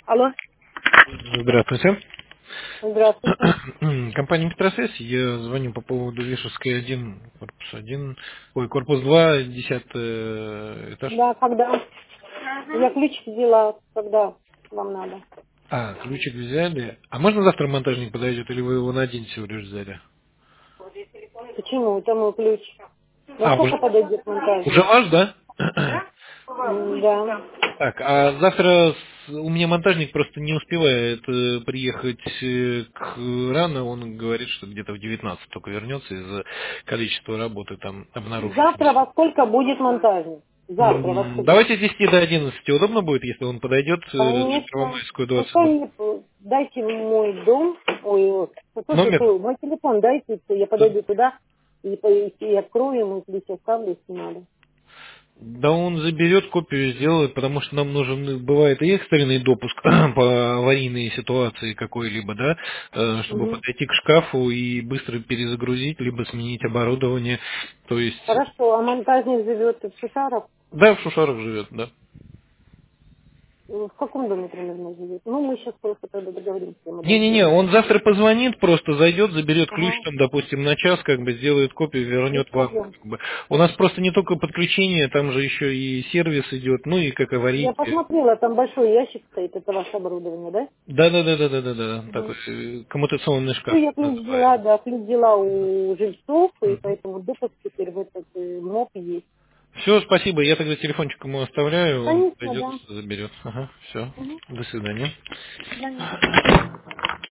Алло, Здравствуйте. здравствуйте. Компания Метросвязь. Я звоню по поводу Вешевской 1, корпус 1, корпус 2, 10 этаж. Да, когда? Я ключик взяла, когда вам надо. Ключик взяли. А можно завтра монтажник подойдет, или вы его на день всего лишь взяли? Почему? Это мой ключ. Во Уже, сколько подойдет уже монтажник? ваш, да? Да. Так, а завтра у меня монтажник просто не успевает приехать рано. Он говорит, что где-то в 19 только вернется из-за количества работы там Завтра обнаружившейся. во сколько будет монтажник? Завтра во сколько? Давайте с 10 до 11 удобно будет, если он подойдет на Конечно. Первомайскую Пускай 22. мне дайте мой дом, ой, Номер? мой телефон дайте, я Да. подойду туда и открою ему, здесь оставлю, если надо. Да он заберет копию, сделает, потому что нам нужен, бывает и экстренный допуск по аварийной ситуации какой-либо, да, чтобы Мгм. подойти к шкафу и быстро перезагрузить, либо сменить оборудование. То есть, Хорошо, а монтажник живет в Шишарах? да, в Шушарах живет, да. В каком доме примерно живет? Ну, мы сейчас просто тогда договоримся, мы Не-не-не, дойдем. он завтра позвонит, просто зайдет, заберет ключ, Ага, там, допустим, на час, как бы сделает копию, без вернет вам. проблем. Как бы. У нас просто не только подключение, там же еще и сервис идет, ну и как Я аварийки. посмотрела, там большой ящик стоит, это ваше оборудование, да? Да, такой Угу. коммутационный Ну, шкаф я ключ взяла, называется. да, ключ взяла у жильцов, и Мгм. поэтому допуск теперь в этот МОП есть. Все, спасибо, я тогда телефончик ему оставляю, он Конечно, пойдет, да. заберет. Ага, все, Угу. до свидания. До свидания.